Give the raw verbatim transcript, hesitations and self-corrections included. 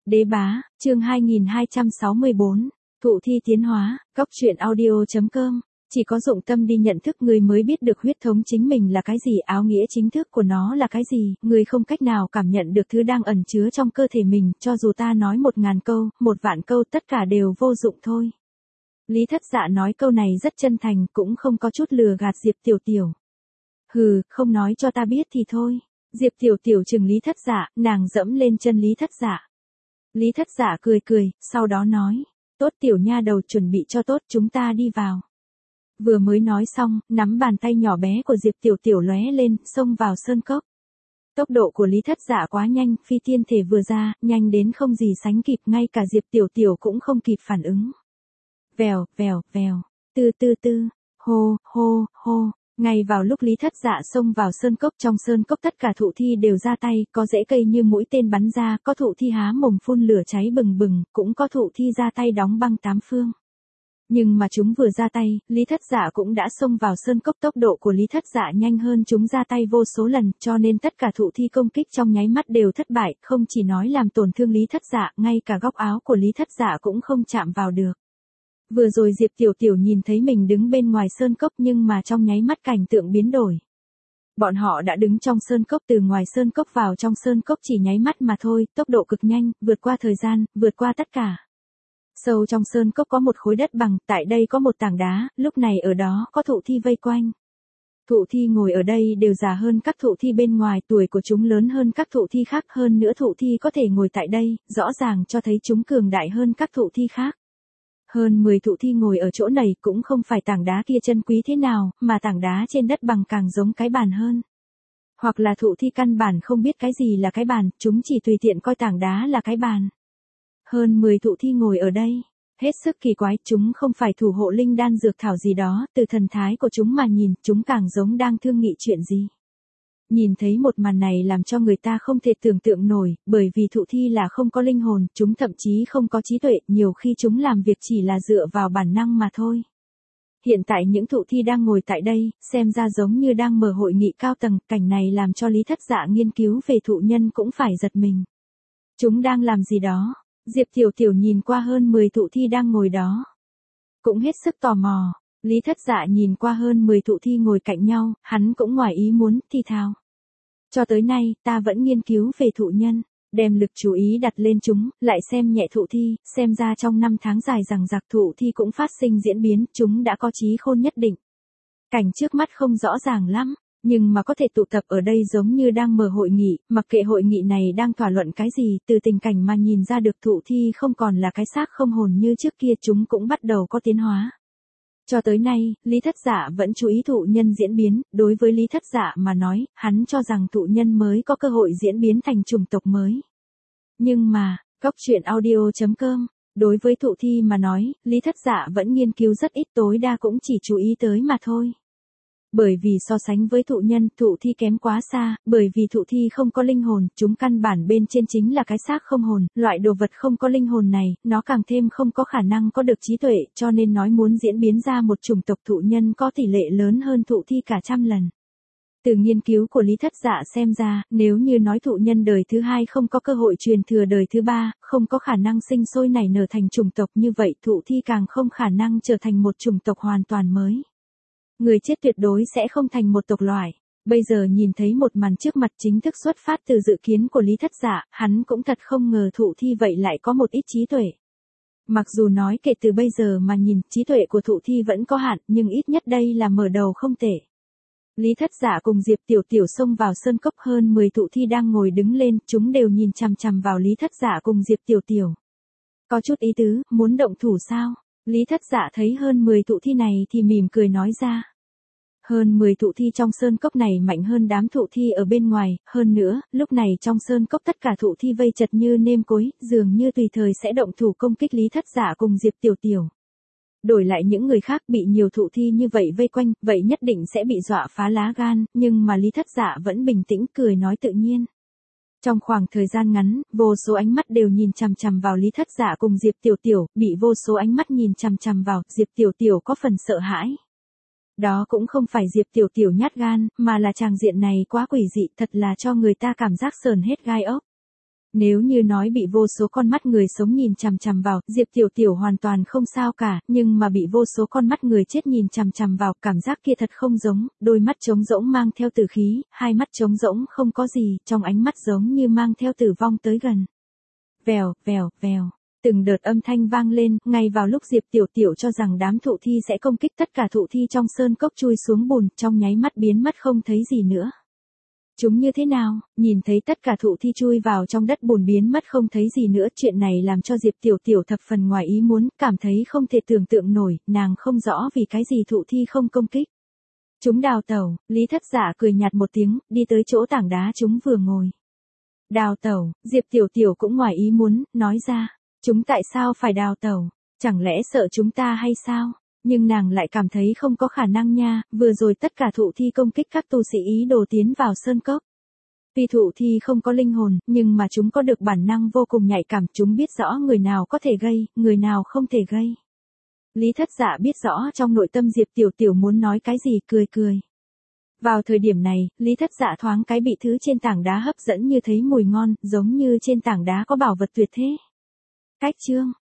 Đế bá, chương hai nghìn hai trăm sáu mươi bốn, thụ thi tiến hóa, cóc truyện audio.com. Chỉ có dụng tâm đi nhận thức người mới biết được huyết thống chính mình là cái gì, áo nghĩa chính thức của nó là cái gì, người không cách nào cảm nhận được thứ đang ẩn chứa trong cơ thể mình, cho dù ta nói một ngàn câu, một vạn câu tất cả đều vô dụng thôi. Lý Thất Dạ nói câu này rất chân thành, cũng không có chút lừa gạt Diệp Tiểu Tiểu. Hừ, không nói cho ta biết thì thôi. Diệp Tiểu Tiểu chừng Lý Thất Dạ, nàng dẫm lên chân Lý Thất Dạ. Lý Thất Dạ cười cười, sau đó nói, tốt tiểu nha đầu, chuẩn bị cho tốt, chúng ta đi vào. Vừa mới nói xong, nắm bàn tay nhỏ bé của Diệp Tiểu Tiểu lóe lên, xông vào sơn cốc. Tốc độ của Lý Thất Dạ quá nhanh, phi tiên thể vừa ra, nhanh đến không gì sánh kịp, ngay cả Diệp Tiểu Tiểu cũng không kịp phản ứng. Vèo, vèo, vèo, tư tư tư, hô, hô, hô. Ngay vào lúc Lý Thất Dạ xông vào sơn cốc, trong sơn cốc tất cả thụ thi đều ra tay, có rễ cây như mũi tên bắn ra, có thụ thi há mồm phun lửa cháy bừng bừng, cũng có thụ thi ra tay đóng băng tám phương. Nhưng mà chúng vừa ra tay, Lý Thất Dạ cũng đã xông vào sơn cốc, tốc độ của Lý Thất Dạ nhanh hơn chúng ra tay vô số lần, cho nên tất cả thụ thi công kích trong nháy mắt đều thất bại, không chỉ nói làm tổn thương Lý Thất Dạ, ngay cả góc áo của Lý Thất Dạ cũng không chạm vào được. Vừa rồi Diệp Tiểu Tiểu nhìn thấy mình đứng bên ngoài sơn cốc, nhưng mà trong nháy mắt cảnh tượng biến đổi. Bọn họ đã đứng trong sơn cốc, từ ngoài sơn cốc vào trong sơn cốc chỉ nháy mắt mà thôi, tốc độ cực nhanh, vượt qua thời gian, vượt qua tất cả. Sâu trong sơn cốc có một khối đất bằng, tại đây có một tảng đá, lúc này ở đó có thụ thi vây quanh. Thụ thi ngồi ở đây đều già hơn các thụ thi bên ngoài, tuổi của chúng lớn hơn các thụ thi khác, hơn nữa thụ thi có thể ngồi tại đây, rõ ràng cho thấy chúng cường đại hơn các thụ thi khác. Hơn mười thụ thi ngồi ở chỗ này, cũng không phải tảng đá kia chân quý thế nào, mà tảng đá trên đất bằng càng giống cái bàn hơn. Hoặc là thụ thi căn bản không biết cái gì là cái bàn, chúng chỉ tùy tiện coi tảng đá là cái bàn. Hơn mười thụ thi ngồi ở đây, hết sức kỳ quái, chúng không phải thủ hộ linh đan dược thảo gì đó, từ thần thái của chúng mà nhìn, chúng càng giống đang thương nghị chuyện gì. Nhìn thấy một màn này làm cho người ta không thể tưởng tượng nổi, bởi vì thụ thi là không có linh hồn, chúng thậm chí không có trí tuệ, nhiều khi chúng làm việc chỉ là dựa vào bản năng mà thôi. Hiện tại những thụ thi đang ngồi tại đây, xem ra giống như đang mở hội nghị cao tầng, cảnh này làm cho Lý Thất Dạ nghiên cứu về thụ nhân cũng phải giật mình. Chúng đang làm gì đó? Diệp Tiểu Tiểu nhìn qua hơn mười thụ thi đang ngồi đó, cũng hết sức tò mò. Lý Thất Dạ nhìn qua hơn mười thụ thi ngồi cạnh nhau, hắn cũng ngoài ý muốn, thi thào. Cho tới nay, ta vẫn nghiên cứu về thụ nhân, đem lực chú ý đặt lên chúng, lại xem nhẹ thụ thi, xem ra trong năm tháng dài rằng giặc thụ thi cũng phát sinh diễn biến, chúng đã có trí khôn nhất định. Cảnh trước mắt không rõ ràng lắm, nhưng mà có thể tụ tập ở đây giống như đang mở hội nghị, mặc kệ hội nghị này đang thảo luận cái gì, từ tình cảnh mà nhìn ra được thụ thi không còn là cái xác không hồn như trước kia, chúng cũng bắt đầu có tiến hóa. Cho tới nay, Lý Thất Dạ vẫn chú ý thụ nhân diễn biến, đối với Lý Thất Dạ mà nói, hắn cho rằng thụ nhân mới có cơ hội diễn biến thành chủng tộc mới. Nhưng mà, cóc truyện audio.com, đối với thụ thi mà nói, Lý Thất Dạ vẫn nghiên cứu rất ít, tối đa cũng chỉ chú ý tới mà thôi. Bởi vì so sánh với thụ nhân, thụ thi kém quá xa, bởi vì thụ thi không có linh hồn, chúng căn bản bên trên chính là cái xác không hồn, loại đồ vật không có linh hồn này, nó càng thêm không có khả năng có được trí tuệ, cho nên nói muốn diễn biến ra một chủng tộc thụ nhân có tỷ lệ lớn hơn thụ thi cả trăm lần. Từ nghiên cứu của Lý Thất Dạ xem ra, nếu như nói thụ nhân đời thứ hai không có cơ hội truyền thừa đời thứ ba, không có khả năng sinh sôi nảy nở thành chủng tộc như vậy, thụ thi càng không khả năng trở thành một chủng tộc hoàn toàn mới. Người chết tuyệt đối sẽ không thành một tộc loại. Bây giờ nhìn thấy một màn trước mặt chính thức xuất phát từ dự kiến của Lý Thất Dạ, hắn cũng thật không ngờ thụ thi vậy lại có một ít trí tuệ. Mặc dù nói kể từ bây giờ mà nhìn, trí tuệ của thụ thi vẫn có hạn, nhưng ít nhất đây là mở đầu không tệ. Lý Thất Dạ cùng Diệp Tiểu Tiểu xông vào sơn cốc, hơn mười thụ thi đang ngồi đứng lên, chúng đều nhìn chằm chằm vào Lý Thất Dạ cùng Diệp Tiểu Tiểu. Có chút ý tứ, muốn động thủ sao? Lý Thất Dạ thấy hơn mười thụ thi này thì mỉm cười nói ra. Hơn mười thụ thi trong sơn cốc này mạnh hơn đám thụ thi ở bên ngoài, hơn nữa, lúc này trong sơn cốc tất cả thụ thi vây chật như nêm cối, dường như tùy thời sẽ động thủ công kích Lý Thất Dạ cùng Diệp Tiểu Tiểu. Đổi lại những người khác bị nhiều thụ thi như vậy vây quanh, vậy nhất định sẽ bị dọa phá lá gan, nhưng mà Lý Thất Dạ vẫn bình tĩnh cười nói tự nhiên. Trong khoảng thời gian ngắn, vô số ánh mắt đều nhìn chằm chằm vào Lý Thất Dạ cùng Diệp Tiểu Tiểu, bị vô số ánh mắt nhìn chằm chằm vào, Diệp Tiểu Tiểu có phần sợ hãi. Đó cũng không phải Diệp Tiểu Tiểu nhát gan, mà là tràng diện này quá quỷ dị, thật là cho người ta cảm giác sờn hết gai ốc. Nếu như nói bị vô số con mắt người sống nhìn chằm chằm vào, Diệp Tiểu Tiểu hoàn toàn không sao cả, nhưng mà bị vô số con mắt người chết nhìn chằm chằm vào, cảm giác kia thật không giống, đôi mắt trống rỗng mang theo tử khí, hai mắt trống rỗng không có gì, trong ánh mắt giống như mang theo tử vong tới gần. Vèo, vèo, vèo. Từng đợt âm thanh vang lên, ngay vào lúc Diệp Tiểu Tiểu cho rằng đám thụ thi sẽ công kích, tất cả thụ thi trong sơn cốc chui xuống bùn, trong nháy mắt biến mất không thấy gì nữa. Chúng như thế nào? Nhìn thấy tất cả thụ thi chui vào trong đất bùn biến mất không thấy gì nữa, chuyện này làm cho Diệp Tiểu Tiểu thập phần ngoài ý muốn, cảm thấy không thể tưởng tượng nổi, nàng không rõ vì cái gì thụ thi không công kích. Chúng đào tẩu, Lý Thất Dạ cười nhạt một tiếng, đi tới chỗ tảng đá chúng vừa ngồi. Đào tẩu, Diệp Tiểu Tiểu cũng ngoài ý muốn, nói ra, chúng tại sao phải đào tẩu? Chẳng lẽ sợ chúng ta hay sao? Nhưng nàng lại cảm thấy không có khả năng nha, vừa rồi tất cả thụ thi công kích các tu sĩ ý đồ tiến vào sơn cốc. Tuy thụ thi không có linh hồn, nhưng mà chúng có được bản năng vô cùng nhạy cảm, chúng biết rõ người nào có thể gây, người nào không thể gây. Lý Thất Dạ biết rõ trong nội tâm Diệp Tiểu Tiểu muốn nói cái gì, cười cười. Vào thời điểm này, Lý Thất Dạ thoáng cái bị thứ trên tảng đá hấp dẫn như thấy mùi ngon, giống như trên tảng đá có bảo vật tuyệt thế. Cách chương